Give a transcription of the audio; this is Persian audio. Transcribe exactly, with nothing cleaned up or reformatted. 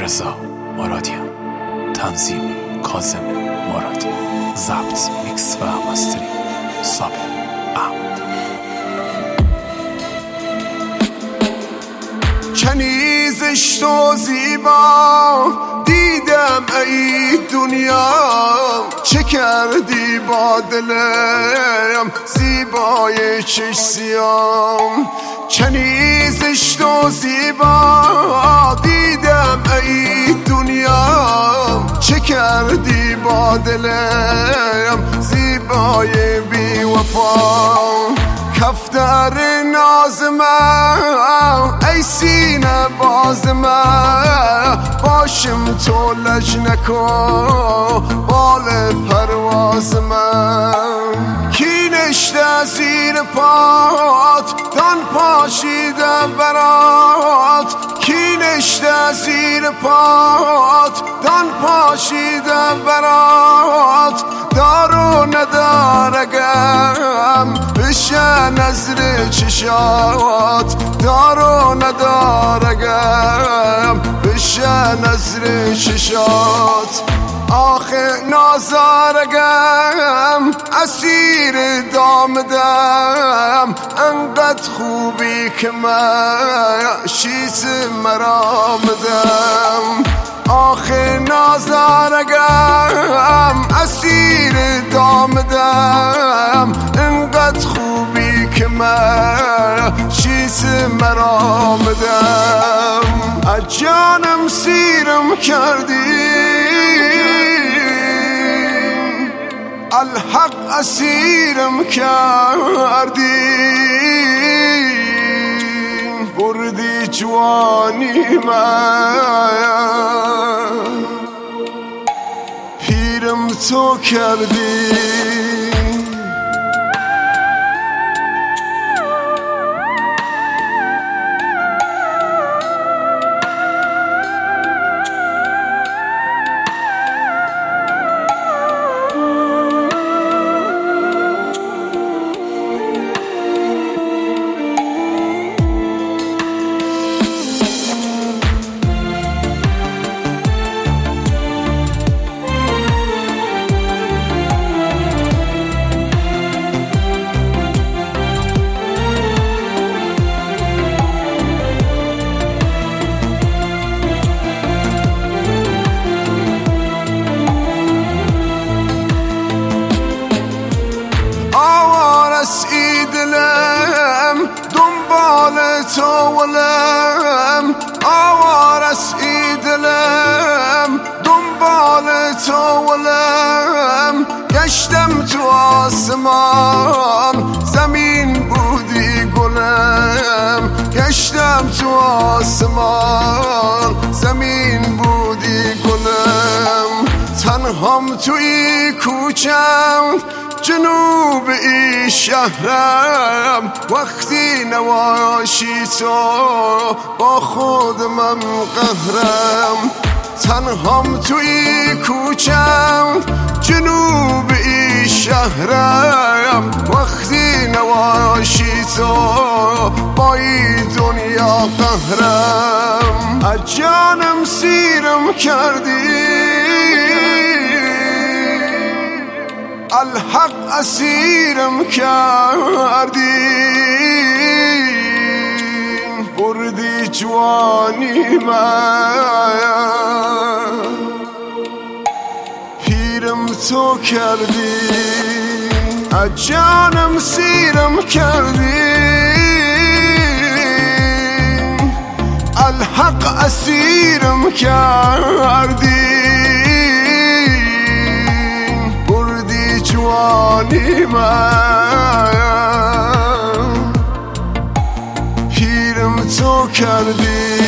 رضا مرادیان، تنظیم کاظم مرادی، ضبط میکس و مستری صابر احمد. چنی زشت و زیبا دیدم ای دنیا، چه کردی با دلم زیبای چش سیام. چنی زشت و زیبا دیدم ای دنیا، چه کردی با دلم زیبای بی وفا. کفتر ناز من ای سینه باز من، باشم تو لج نکن بال پرواز من. کی نشته زیر پات دان پاشیده برات، کی نشته زیر پات دان پاشیده برات. دارو ندارگم بشه نظر چشات، دارو ندارگم بشه نظر چشات. آخه نازارگم اسیر دامدم، انقدر خوبی که من شیز مرامدم. آخه نازارگم اسیر دامدم، انقدر خوبی که من شیز مرامدم. از جانم سیرم کردی الحق اسیرم کردی، بردی جوانی من پیرم تو کردی. تو ولم آوارس ای دلم، دنبال تو ولم. گشتم تو آسمان زمین بودی گلم، گشتم تو آسمان زمین بودی گلم. تنهام توی کوچم جنوب ای شهرم، وقتی نواشی تو با خودمم قهرم. تنهام توی کوچم جنوب ای شهرم، وقتی نواشی تو با ای دنیا قهرم. از جانم سیرم کردی الحق اسیرم کردی، بردی جوانی من پیرم تو کردی. از جانم سیرم کردی الحق اسیرم کردی، جوانی من پیرم تو کردی.